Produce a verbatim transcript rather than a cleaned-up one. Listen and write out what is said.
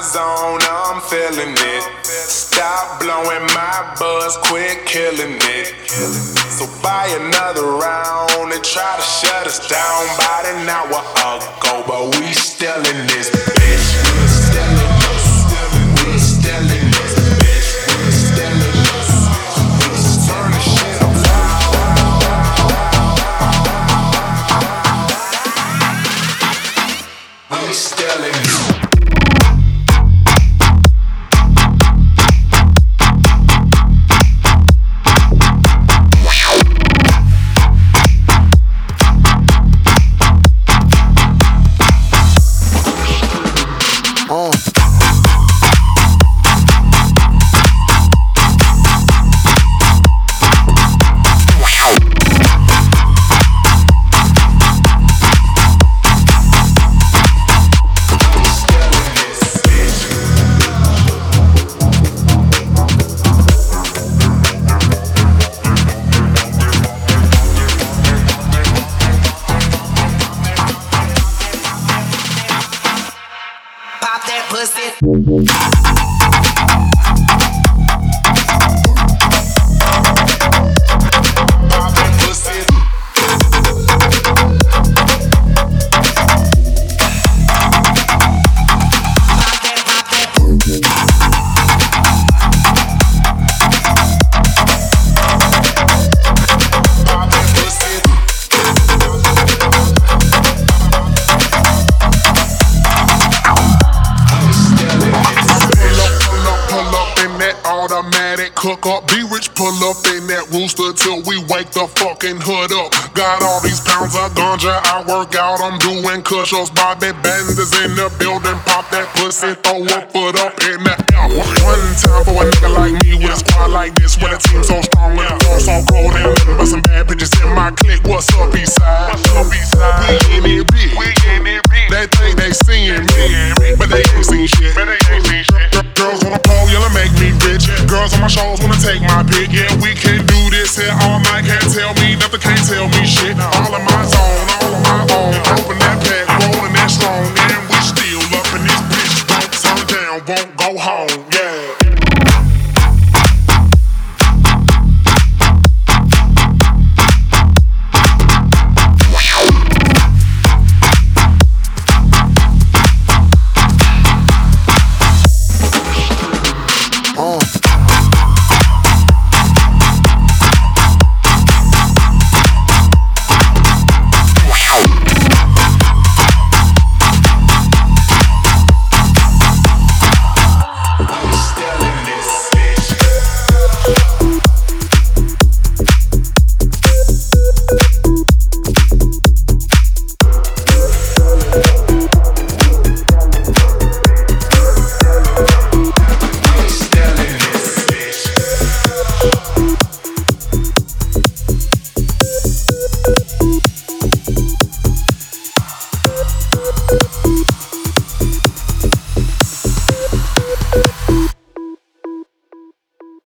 zone, I'm feeling it. Stop blowing my buzz, quit killing it. So buy another round and try to shut us down about an hour ago, but we still in this bitch. We still in this. We still in this bitch. We still in this. Let's turn the shit up loud. We still in this. Cook up, be rich, pull up in that rooster till we wake the fucking hood up. Got all these pounds of ganja, I work out, I'm doing push-ups. Bobby Benders in the building, pop that pussy, throw a foot up in the air. One time for a nigga like me with a squad like this, with a team so strong and the floor so cold, and nothing but some bad bitches in my clique. What's up, Eastside? What's up, Eastside? We in it big, we in it big. They think they seeing me, but they ain't seen shit. But they ain't seen shit. Girls on the pole, yellow make me rich. Girls on my shoulders wanna take my pick. Yeah, we can do this here all night. Can't tell me nothing, can't tell me shit. All in my zone, all on my own. Open that pack, rolling that strong, and we still up in this bitch. Won't turn down, won't go home.